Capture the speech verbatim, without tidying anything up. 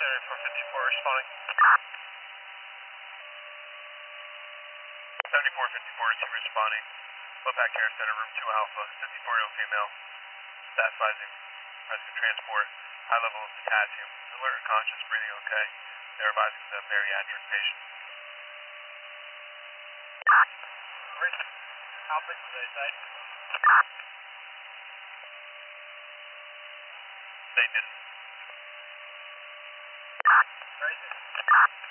seventy-four fifty-four responding. seventy-four fifty-four is responding. Lopac Care Center, room two alpha, fifty-four year old female, stat sizing, present transport, high level of potassium, alert and conscious, breathing okay. They're advising the bariatric patient. Where's Alpha, did they say? They didn't. Where is it?